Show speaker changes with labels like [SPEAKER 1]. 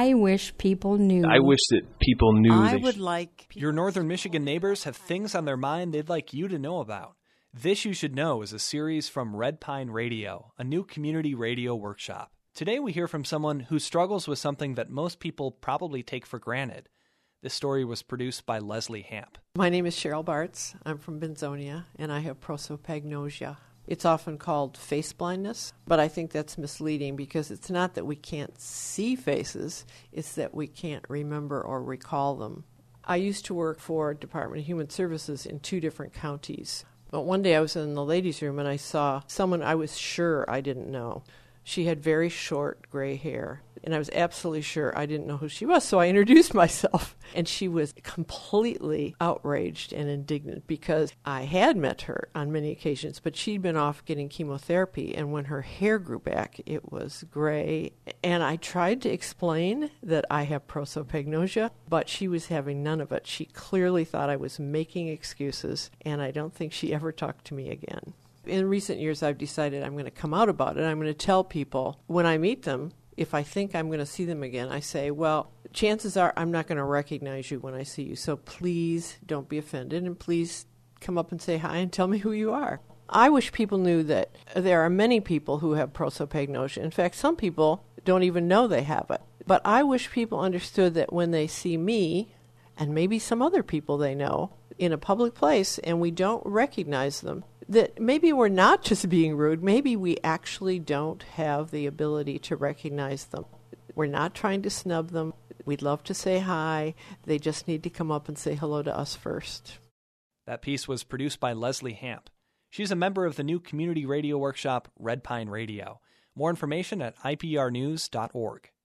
[SPEAKER 1] I wish people knew.
[SPEAKER 2] I wish that people knew.
[SPEAKER 3] Your Northern Michigan neighbors have things on their mind they'd like you to know about. This You Should Know is a series from Red Pine Radio, a new community radio workshop. Today we hear from someone who struggles with something that most people probably take for granted. This story was produced by Leslie Hamp.
[SPEAKER 4] My name is Cheryl Bartz. I'm from Benzonia, and I have prosopagnosia. It's often called face blindness, but I think that's misleading because it's not that we can't see faces, it's that we can't remember or recall them. I used to work for Department of Human Services in 2 different counties. But one day I was in the ladies' room and I saw someone I was sure I didn't know. She had very short gray hair, and I was absolutely sure I didn't know who she was, so I introduced myself. And she was completely outraged and indignant because I had met her on many occasions, but she'd been off getting chemotherapy, and when her hair grew back, it was gray. And I tried to explain that I have prosopagnosia, but she was having none of it. She clearly thought I was making excuses, and I don't think she ever talked to me again. In recent years, I've decided I'm going to come out about it. I'm going to tell people when I meet them, if I think I'm going to see them again, I say, well, chances are I'm not going to recognize you when I see you. So please don't be offended, and please come up and say hi and tell me who you are. I wish people knew that there are many people who have prosopagnosia. In fact, some people don't even know they have it. But I wish people understood that when they see me, and maybe some other people they know, in a public place, and we don't recognize them, that maybe we're not just being rude, maybe we actually don't have the ability to recognize them. We're not trying to snub them. We'd love to say hi. They just need to come up and say hello to us first.
[SPEAKER 3] That piece was produced by Leslie Hamp. She's a member of the new community radio workshop, Red Pine Radio. More information at iprnews.org.